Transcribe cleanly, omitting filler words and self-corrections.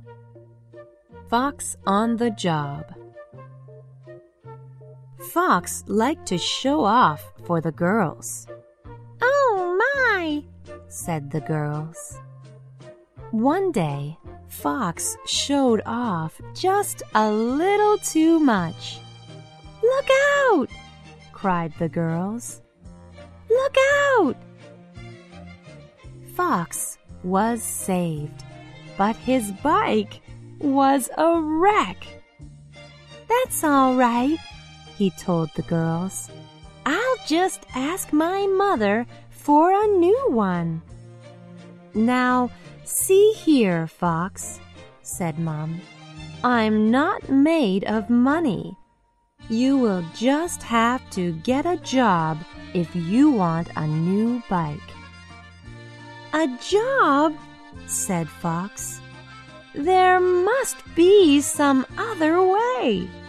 Fox on the job. Fox liked to show off for the girls. "Oh my!" said the girls. One day, Fox showed off just a little too much. "Look out!" cried the girls. "Look out!" Fox was saved, but his bike was a wreck. "That's all right," he told the girls. "I'll just ask my mother for a new one." "Now, see here, Fox," said Mom. "I'm not made of money. You will just have to get a job if you want a new bike." "A job?" said Fox. "There must be some other way."